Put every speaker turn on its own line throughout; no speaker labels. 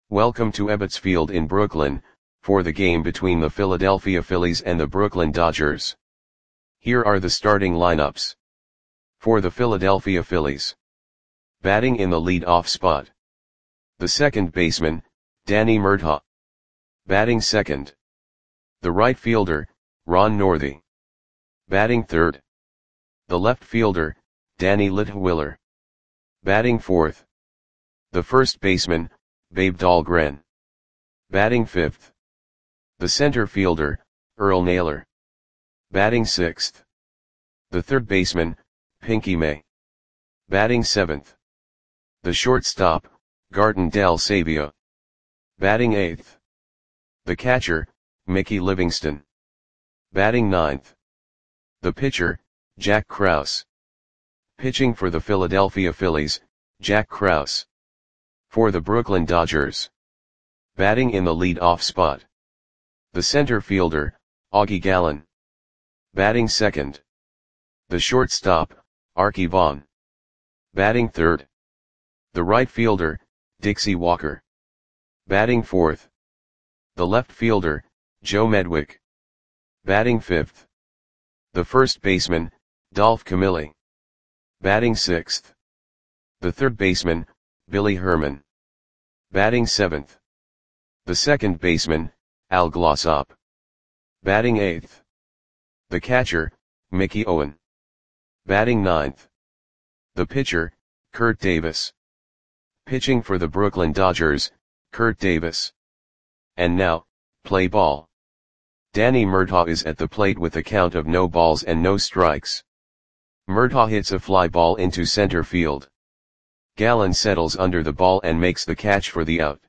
Welcome to Ebbets Field in Brooklyn, for the game between the Philadelphia Phillies and the Brooklyn Dodgers. Here are the starting lineups. For the Philadelphia Phillies. Batting in the lead-off spot. The second baseman, Danny Murtaugh. Batting second. The right fielder, Ron Northy. Batting third. The left fielder, Danny Litwiler. Batting fourth. The first baseman, Babe Dahlgren. Batting fifth. The center fielder, Earl Naylor. Batting sixth. The third baseman, Pinky May. Batting seventh. The shortstop, Garton Del Savio. Batting eighth. The catcher, Mickey Livingston. Batting ninth. The pitcher, Jack Krause. Pitching for the Philadelphia Phillies, Jack Krause. For the Brooklyn Dodgers. Batting in the lead-off spot. The center fielder, Augie Gallen. Batting second. The shortstop, Arky Vaughan. Batting third. The right fielder, Dixie Walker. Batting fourth. The left fielder, Joe Medwick. Batting fifth. The first baseman, Dolph Camilli. Batting sixth. The third baseman, Billy Herman. Batting seventh. The second baseman, Al Glossop. Batting eighth. The catcher, Mickey Owen. Batting ninth. The pitcher, Kurt Davis. Pitching for the Brooklyn Dodgers, Kurt Davis. And now, play ball. Danny Murtaugh is at the plate with a count of no balls and no strikes. Murtaugh hits a fly ball into center field. Gallen settles under the ball and makes the catch for the out.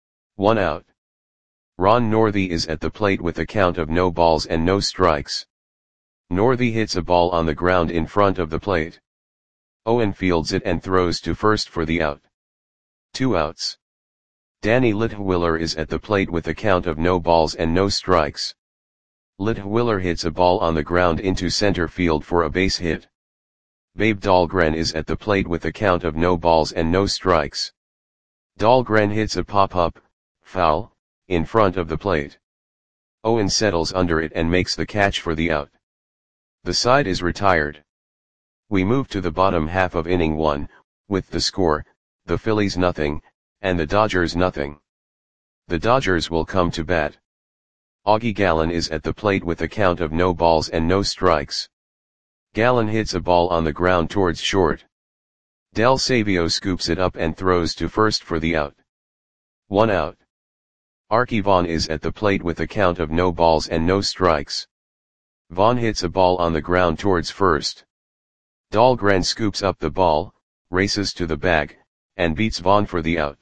1 out. Ron Northy is at the plate with a count of no balls and no strikes. Northy hits a ball on the ground in front of the plate. Owen fields it and throws to first for the out. 2 outs. Danny Litwiler is at the plate with a count of no balls and no strikes. Litwiler hits a ball on the ground into center field for a base hit. Babe Dahlgren is at the plate with a count of no balls and no strikes. Dahlgren hits a pop-up, foul, in front of the plate. Owen settles under it and makes the catch for the out. The side is retired. We move to the bottom half of inning 1, with the score, the Phillies nothing, and the Dodgers nothing. The Dodgers will come to bat. Augie Gallen is at the plate with a count of no balls and no strikes. Gallen hits a ball on the ground towards short. Del Savio scoops it up and throws to first for the out. 1 out. Arky Vaughan is at the plate with a count of no balls and no strikes. Vaughan hits a ball on the ground towards first. Dahlgren scoops up the ball, races to the bag, and beats Vaughan for the out.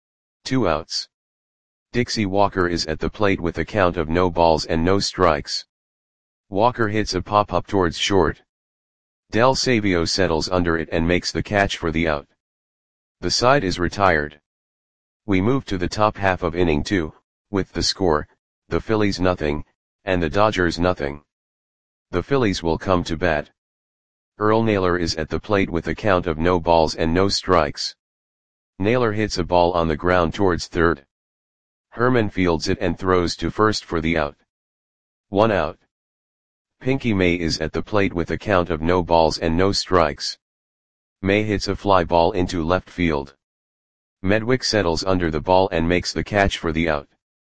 2 outs. Dixie Walker is at the plate with a count of no balls and no strikes. Walker hits a pop-up towards short. Del Savio settles under it and makes the catch for the out. The side is retired. We move to the top half of inning 2, with the score, the Phillies nothing, and the Dodgers nothing. The Phillies will come to bat. Earl Naylor is at the plate with a count of no balls and no strikes. Naylor hits a ball on the ground towards third. Herman fields it and throws to first for the out. 1 out. Pinky May is at the plate with a count of no balls and no strikes. May hits a fly ball into left field. Medwick settles under the ball and makes the catch for the out.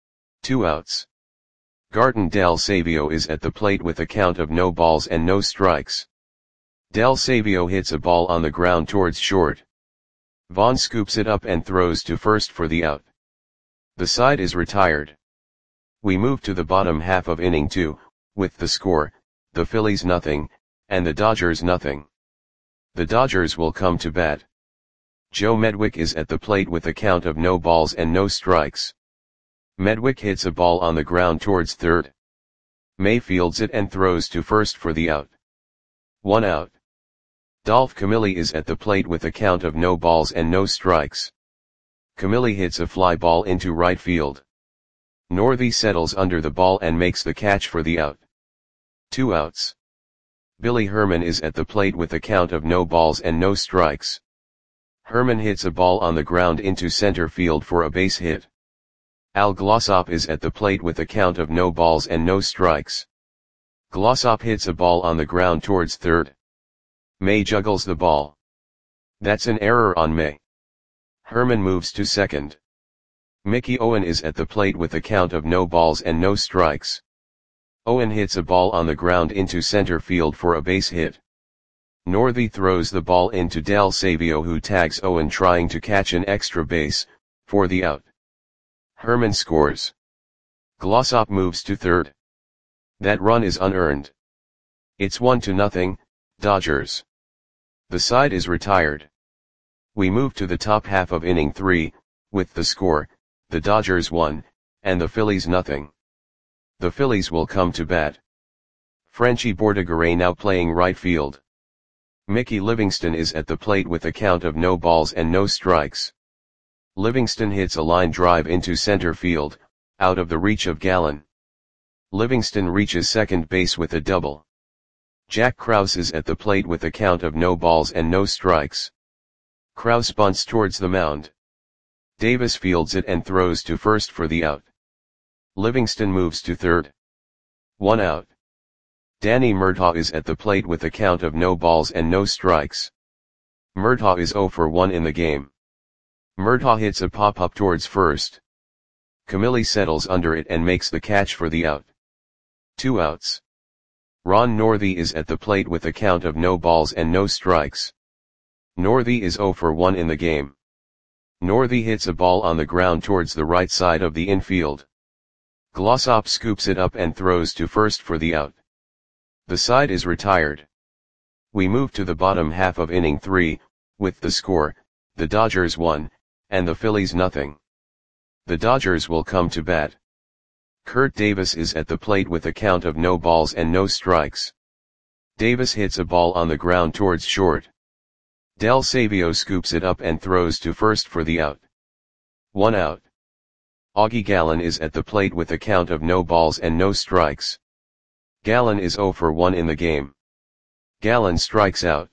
2 outs. Garton Del Savio is at the plate with a count of no balls and no strikes. Del Savio hits a ball on the ground towards short. Vaughan scoops it up and throws to first for the out. The side is retired. We move to the bottom half of inning 2, with the score, the Phillies nothing, and the Dodgers nothing. The Dodgers will come to bat. Joe Medwick is at the plate with a count of no balls and no strikes. Medwick hits a ball on the ground towards third. May fields it and throws to first for the out. 1 out. Dolph Camilli is at the plate with a count of no balls and no strikes. Camilli hits a fly ball into right field. Northy settles under the ball and makes the catch for the out. 2 outs. Billy Herman is at the plate with a count of no balls and no strikes. Herman hits a ball on the ground into center field for a base hit. Al Glossop is at the plate with a count of no balls and no strikes. Glossop hits a ball on the ground towards third. May juggles the ball. That's an error on May. Herman moves to second. Mickey Owen is at the plate with a count of no balls and no strikes. Owen hits a ball on the ground into center field for a base hit. Northey throws the ball into Del Savio, who tags Owen trying to catch an extra base, for the out. Herman scores. Glossop moves to third. That run is unearned. It's 1-0, Dodgers. The side is retired. We move to the top half of inning 3, with the score, the Dodgers 1, and the Phillies 0. The Phillies will come to bat. Frenchy Bordegaray now playing right field. Mickey Livingston is at the plate with a count of no balls and no strikes. Livingston hits a line drive into center field, out of the reach of Gallen. Livingston reaches second base with a double. Jack Krause is at the plate with a count of no balls and no strikes. Krause bunts towards the mound. Davis fields it and throws to first for the out. Livingston moves to third. 1 out. Danny Murtaugh is at the plate with a count of no balls and no strikes. Murtaugh is 0 for 1 in the game. Murtaugh hits a pop-up towards first. Camilli settles under it and makes the catch for the out. 2 outs. Ron Northey is at the plate with a count of no balls and no strikes. Northey is 0 for 1 in the game. Northey hits a ball on the ground towards the right side of the infield. Glossop scoops it up and throws to first for the out. The side is retired. We move to the bottom half of inning 3, with the score, the Dodgers 1, and the Phillies 0. The Dodgers will come to bat. Kurt Davis is at the plate with a count of no balls and no strikes. Davis hits a ball on the ground towards short. Del Savio scoops it up and throws to first for the out. 1 out. Augie Gallen is at the plate with a count of no balls and no strikes. Gallen is 0 for 1 in the game. Gallen strikes out.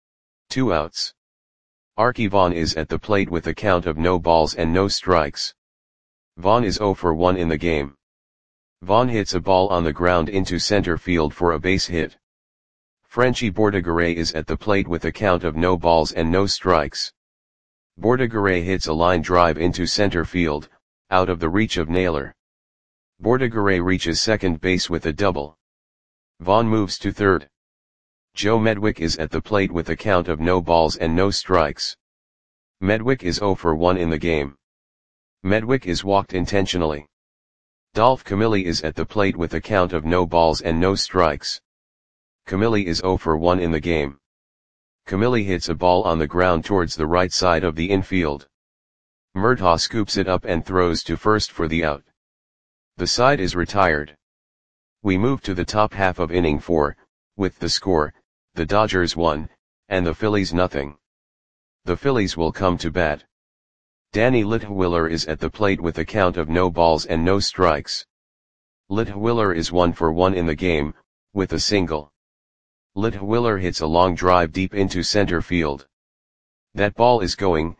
2 outs. Arky Vaughan is at the plate with a count of no balls and no strikes. Vaughan is 0 for 1 in the game. Vaughan hits a ball on the ground into center field for a base hit. Frenchy Bordegaray is at the plate with a count of no balls and no strikes. Bordegaray hits a line drive into center field, out of the reach of Naylor. Bordegaray reaches second base with a double. Vaughan moves to third. Joe Medwick is at the plate with a count of no balls and no strikes. Medwick is 0 for 1 in the game. Medwick is walked intentionally. Dolph Camilli is at the plate with a count of no balls and no strikes. Camilli is 0 for 1 in the game. Camilli hits a ball on the ground towards the right side of the infield. Murtaugh scoops it up and throws to first for the out. The side is retired. We move to the top half of inning 4, with the score, the Dodgers 1, and the Phillies 0. The Phillies will come to bat. Danny Litwiller is at the plate with a count of no balls and no strikes. Litwiller is 1 for 1 in the game, with a single. Litwiller hits a long drive deep into center field. That ball is gone.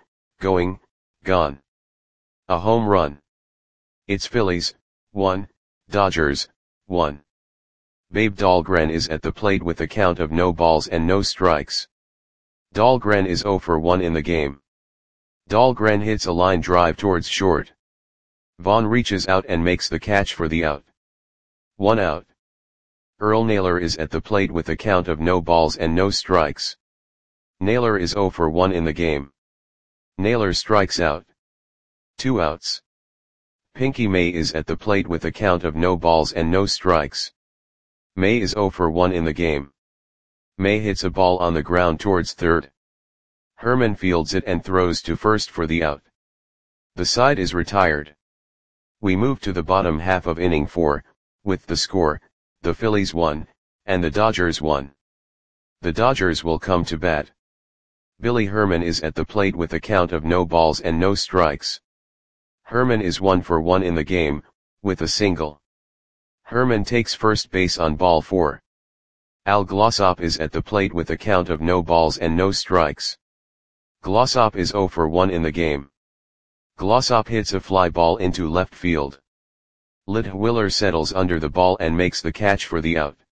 A home run. It's Phillies 1, Dodgers 1. Babe Dahlgren is at the plate with a count of no balls and no strikes. Dahlgren is 0 for 1 in the game. Dahlgren hits a line drive towards short. Vaughn reaches out and makes the catch for the out. 1 out. Earl Naylor is at the plate with a count of no balls and no strikes. Naylor is 0 for 1 in the game. Naylor strikes out. 2 outs. Pinky May is at the plate with a count of no balls and no strikes. May is 0 for 1 in the game. May hits a ball on the ground towards third. Herman fields it and throws to first for the out. The side is retired. We move to the bottom half of inning 4, with the score, the Phillies 1, and the Dodgers 1. The Dodgers will come to bat. Billy Herman is at the plate with a count of no balls and no strikes. Herman is 1 for 1 in the game, with a single. Herman takes first base on ball 4. Al Glossop is at the plate with a count of no balls and no strikes. Glossop is 0 for 1 in the game. Glossop hits a fly ball into left field. Litwiller settles under the ball and makes the catch for the out.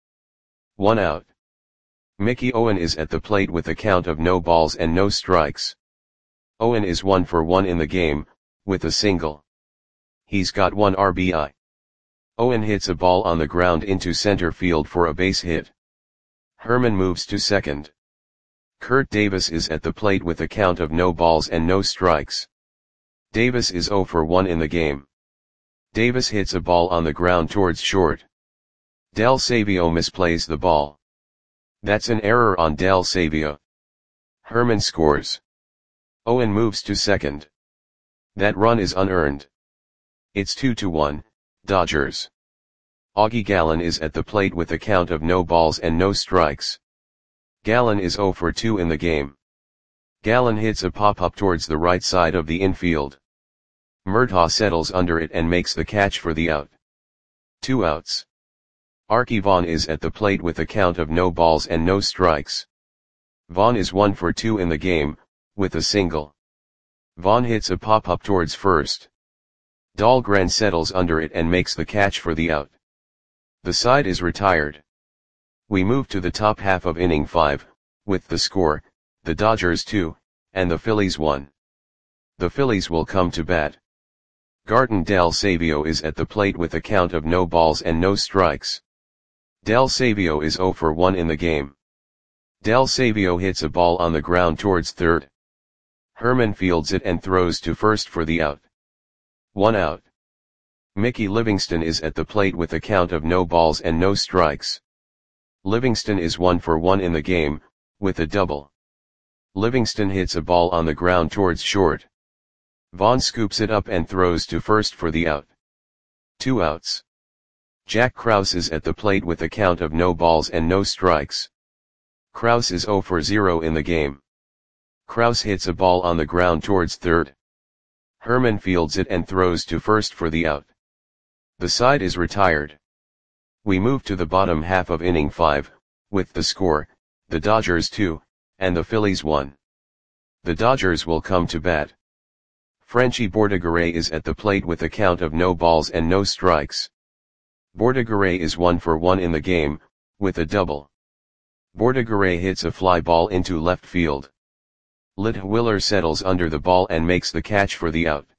1 out. Mickey Owen is at the plate with a count of no balls and no strikes. Owen is 1 for 1 in the game, with a single. He's got 1 RBI. Owen hits a ball on the ground into center field for a base hit. Herman moves to second. Kurt Davis is at the plate with a count of no balls and no strikes. Davis is 0 for 1 in the game. Davis hits a ball on the ground towards short. Del Savio misplays the ball. That's an error on Del Savio. Herman scores. Owen moves to second. That run is unearned. It's 2-1, Dodgers. Augie Gallen is at the plate with a count of no balls and no strikes. Gallen is 0 for 2 in the game. Gallen hits a pop-up towards the right side of the infield. Murtaugh settles under it and makes the catch for the out. 2 outs. Arky Vaughan is at the plate with a count of no balls and no strikes. Vaughan is 1 for 2 in the game, with a single. Vaughan hits a pop-up towards first. Dahlgren settles under it and makes the catch for the out. The side is retired. We move to the top half of inning 5, with the score, the Dodgers 2, and the Phillies 1. The Phillies will come to bat. Garton Del Savio is at the plate with a count of no balls and no strikes. Del Savio is 0 for 1 in the game. Del Savio hits a ball on the ground towards third. Herman fields it and throws to first for the out. 1 out. Mickey Livingston is at the plate with a count of no balls and no strikes. Livingston is 1 for 1 in the game, with a double. Livingston hits a ball on the ground towards short. Vaughan scoops it up and throws to first for the out. 2 outs. Jack Krause is at the plate with a count of no balls and no strikes. Krause is 0 for 0 in the game. Krause hits a ball on the ground towards third. Herman fields it and throws to first for the out. The side is retired. We move to the bottom half of inning 5, with the score, the Dodgers 2, and the Phillies 1. The Dodgers will come to bat. Frenchie Bordegaray is at the plate with a count of no balls and no strikes. Bordegaray is 1 for 1 in the game, with a double. Bordegaray hits a fly ball into left field. Litwiller settles under the ball and makes the catch for the out.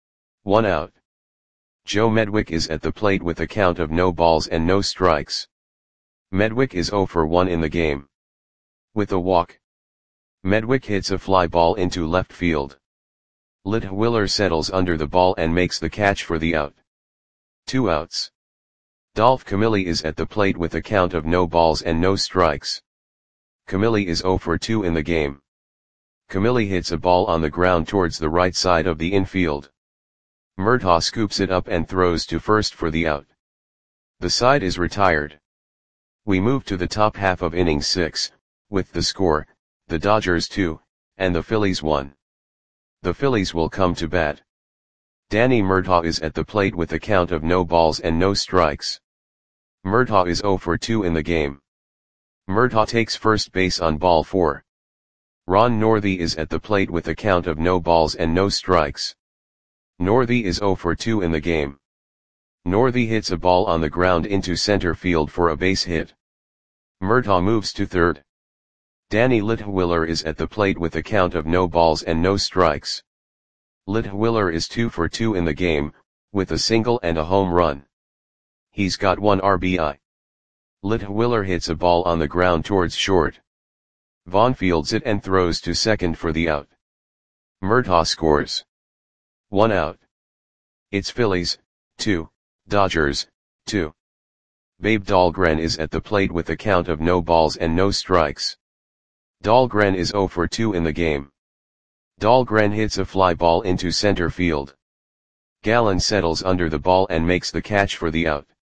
1 out. Joe Medwick is at the plate with a count of no balls and no strikes. Medwick is 0 for 1 in the game. With a walk. Medwick hits a fly ball into left field. Litwiller settles under the ball and makes the catch for the out. 2 outs. Dolph Camilli is at the plate with a count of no balls and no strikes. Camilli is 0 for 2 in the game. Camilli hits a ball on the ground towards the right side of the infield. Murtaugh scoops it up and throws to first for the out. The side is retired. We move to the top half of inning 6, with the score, the Dodgers 2, and the Phillies 1. The Phillies will come to bat. Danny Murtaugh is at the plate with a count of no balls and no strikes. Murtaugh is 0 for 2 in the game. Murtaugh takes first base on ball 4. Ron Northey is at the plate with a count of no balls and no strikes. Northey is 0 for 2 in the game. Northey hits a ball on the ground into center field for a base hit. Murtaugh moves to third. Danny Litwiller is at the plate with a count of no balls and no strikes. Litwiller is 2 for 2 in the game, with a single and a home run. He's got 1 RBI. Litwiller hits a ball on the ground towards short. Vaughan fields it and throws to second for the out. Murtaugh scores. 1 out. It's Phillies, 2, Dodgers, 2. Babe Dahlgren is at the plate with a count of no balls and no strikes. Dahlgren is 0 for 2 in the game. Dahlgren hits a fly ball into center field. Gallen settles under the ball and makes the catch for the out.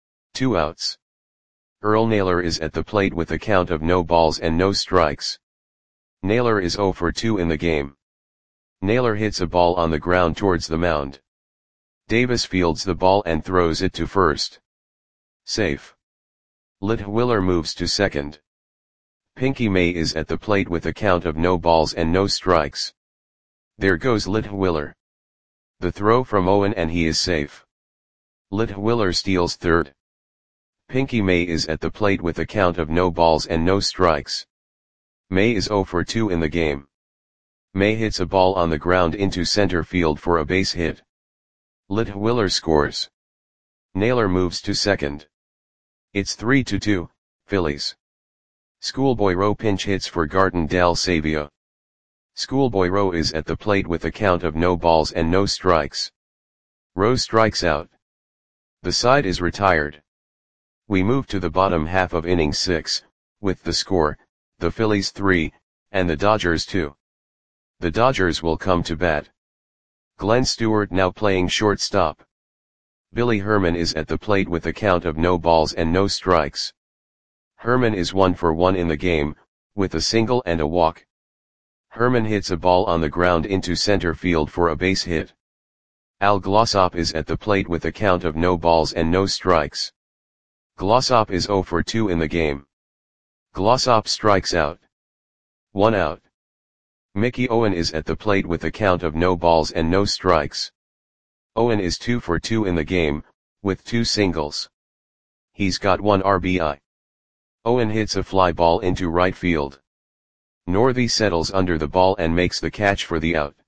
2 outs. Earl Naylor is at the plate with a count of no balls and no strikes. Naylor is 0 for 2 in the game. Naylor hits a ball on the ground towards the mound. Davis fields the ball and throws it to first. Safe. Litwiller moves to second. Pinky May is at the plate with a count of no balls and no strikes. There goes Litwiller. The throw from Owen and he is safe. Litwiller steals third. Pinky May is at the plate with a count of no balls and no strikes. May is 0 for 2 in the game. May hits a ball on the ground into center field for a base hit. Litwiller scores. Naylor moves to second. It's 3-2, Phillies. Schoolboy Rowe pinch hits for Garton Del Savio. Schoolboy Rowe is at the plate with a count of no balls and no strikes. Rowe strikes out. The side is retired. We move to the bottom half of inning 6, with the score, the Phillies 3, and the Dodgers 2. The Dodgers will come to bat. Glenn Stewart now playing shortstop. Billy Herman is at the plate with a count of no balls and no strikes. Herman is 1 for 1 in the game, with a single and a walk. Herman hits a ball on the ground into center field for a base hit. Al Glossop is at the plate with a count of no balls and no strikes. Glossop is 0 for 2 in the game. Glossop strikes out. 1 out. Mickey Owen is at the plate with a count of no balls and no strikes. Owen is 2 for 2 in the game, with 2 singles. He's got 1 RBI. Owen hits a fly ball into right field. Northey settles under the ball and makes the catch for the out.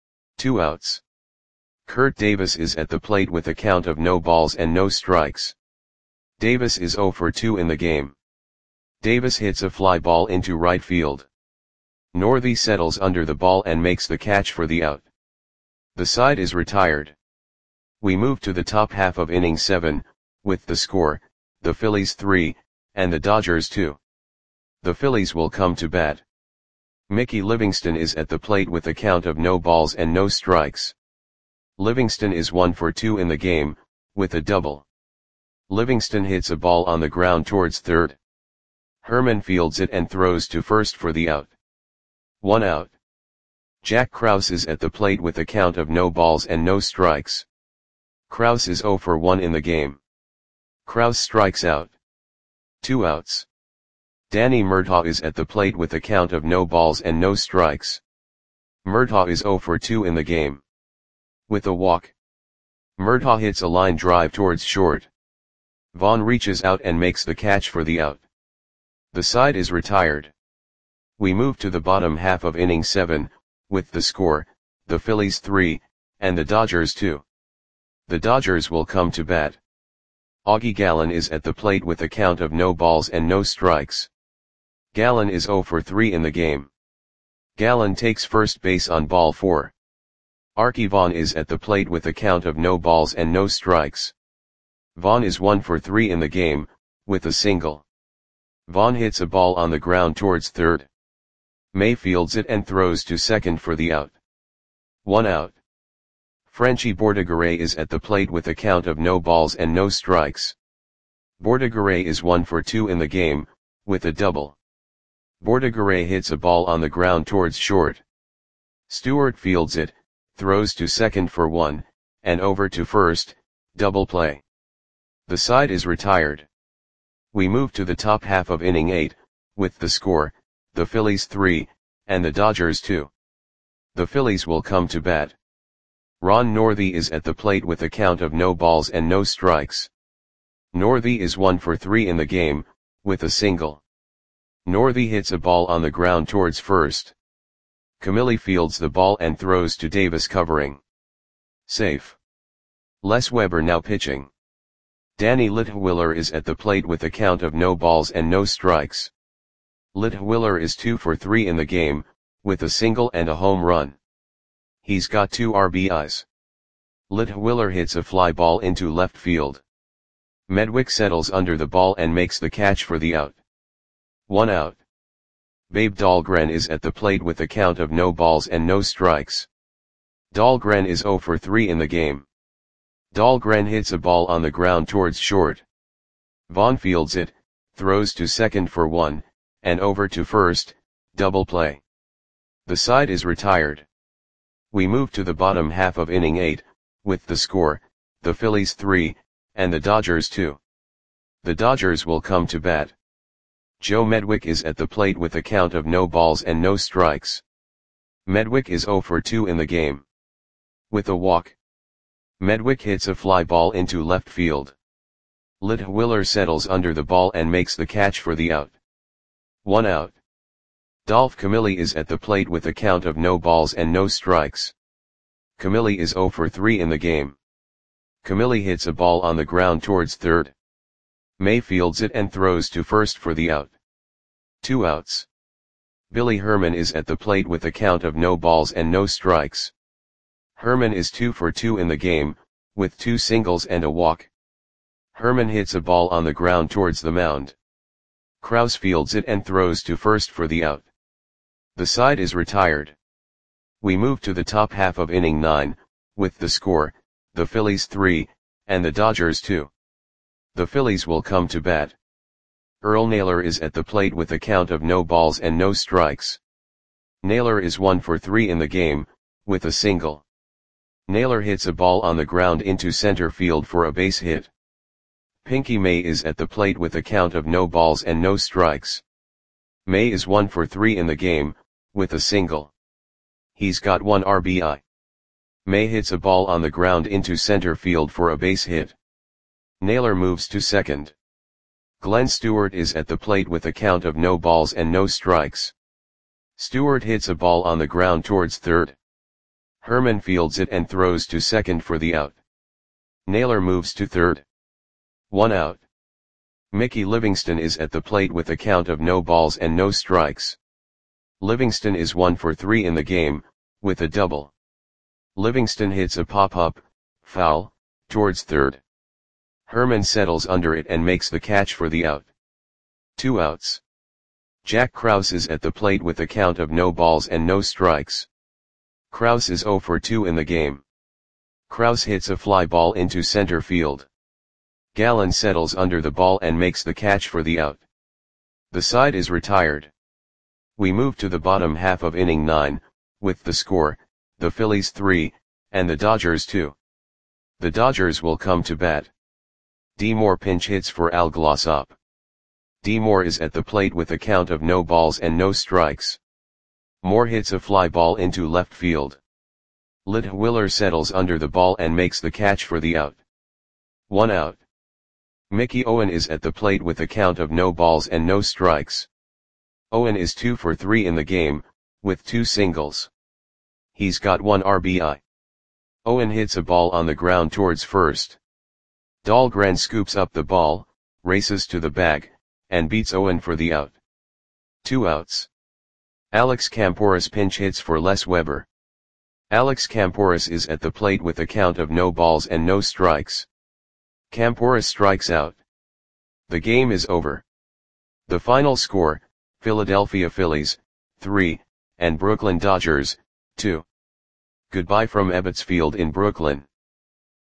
2 outs. Kurt Davis is at the plate with a count of no balls and no strikes. Davis is 0 for 2 in the game. Davis hits a fly ball into right field. Northey settles under the ball and makes the catch for the out. The side is retired. We move to the top half of inning 7, with the score, the Phillies 3, and the Dodgers 2. The Phillies will come to bat. Mickey Livingston is at the plate with a count of no balls and no strikes. Livingston is 1 for 2 in the game, with a double. Livingston hits a ball on the ground towards third. Herman fields it and throws to first for the out. 1 out. Jack Krause is at the plate with a count of no balls and no strikes. Krause is 0 for 1 in the game. Krause strikes out. 2 outs. Danny Murtaugh is at the plate with a count of no balls and no strikes. Murtaugh is 0 for 2 in the game. With a walk. Murtaugh hits a line drive towards short. Vaughn reaches out and makes the catch for the out. The side is retired. We move to the bottom half of inning 7, with the score, the Phillies 3, and the Dodgers 2. The Dodgers will come to bat. Augie Gallen is at the plate with a count of no balls and no strikes. Gallen is 0 for 3 in the game. Gallen takes first base on ball 4. Arky Vaughan is at the plate with a count of no balls and no strikes. Vaughan is 1 for 3 in the game, with a single. Vaughan hits a ball on the ground towards third. May fields it and throws to second for the out. 1 out. Frenchy Bordegaray is at the plate with a count of no balls and no strikes. Bordegaray is 1 for 2 in the game, with a double. Bordegaray hits a ball on the ground towards short. Stewart fields it, throws to second for 1, and over to first, double play. The side is retired. We move to the top half of inning 8, with the score, the Phillies 3, and the Dodgers 2. The Phillies will come to bat. Ron Northey is at the plate with a count of no balls and no strikes. Northey is 1 for 3 in the game, with a single. Northey hits a ball on the ground towards first. Camilli fields the ball and throws to Davis covering. Safe. Les Weber now pitching. Danny Litwiller is at the plate with a count of no balls and no strikes. Litwiller is 2 for 3 in the game, with a single and a home run. He's got 2 RBIs. Litwiller hits a fly ball into left field. Medwick settles under the ball and makes the catch for the out. 1 out. Babe Dahlgren is at the plate with a count of no balls and no strikes. Dahlgren is 0 for 3 in the game. Dahlgren hits a ball on the ground towards short. Vaughn fields it, throws to second for 1, and over to first, double play. The side is retired. We move to the bottom half of inning 8, with the score, the Phillies 3, and the Dodgers 2. The Dodgers will come to bat. Joe Medwick is at the plate with a count of no balls and no strikes. Medwick is 0 for 2 in the game. With a walk, Medwick hits a fly ball into left field. Litwiller settles under the ball and makes the catch for the out. 1 out. Dolph Camilli is at the plate with a count of no balls and no strikes. Camilli is 0 for 3 in the game. Camilli hits a ball on the ground towards third. May fields it and throws to first for the out. 2 outs. Billy Herman is at the plate with a count of no balls and no strikes. Herman is 2 for 2 in the game, with 2 singles and a walk. Herman hits a ball on the ground towards the mound. Kraus fields it and throws to first for the out. The side is retired. We move to the top half of inning 9, with the score, the Phillies 3, and the Dodgers 2. The Phillies will come to bat. Earl Naylor is at the plate with a count of no balls and no strikes. Naylor is 1 for 3 in the game, with a single. Naylor hits a ball on the ground into center field for a base hit. Pinky May is at the plate with a count of no balls and no strikes. May is 1 for 3 in the game, with a single. He's got 1 RBI. May hits a ball on the ground into center field for a base hit. Naylor moves to second. Glenn Stewart is at the plate with a count of no balls and no strikes. Stewart hits a ball on the ground towards third. Herman fields it and throws to second for the out. Naylor moves to third. 1 out. Mickey Livingston is at the plate with a count of no balls and no strikes. Livingston is 1 for 3 in the game, with a double. Livingston hits a pop-up, foul, towards third. Herman settles under it and makes the catch for the out. 2 outs. Jack Krause is at the plate with a count of no balls and no strikes. Krause is 0 for 2 in the game. Krause hits a fly ball into center field. Gallen settles under the ball and makes the catch for the out. The side is retired. We move to the bottom half of inning 9, with the score, the Phillies 3, and the Dodgers 2. The Dodgers will come to bat. D. Moore pinch hits for Al Glossop. D. Moore is at the plate with a count of no balls and no strikes. Moore hits a fly ball into left field. Litwiller settles under the ball and makes the catch for the out. 1 out. Mickey Owen is at the plate with a count of no balls and no strikes. Owen is 2 for 3 in the game, with 2 singles. He's got 1 RBI. Owen hits a ball on the ground towards first. Dahlgren scoops up the ball, races to the bag, and beats Owen for the out. 2 outs. Alex Kamporis pinch hits for Les Weber. Alex Kamporis is at the plate with a count of no balls and no strikes. Kamporis strikes out. The game is over. The final score, Philadelphia Phillies, 3, and Brooklyn Dodgers, 2. Goodbye from Ebbets Field in Brooklyn.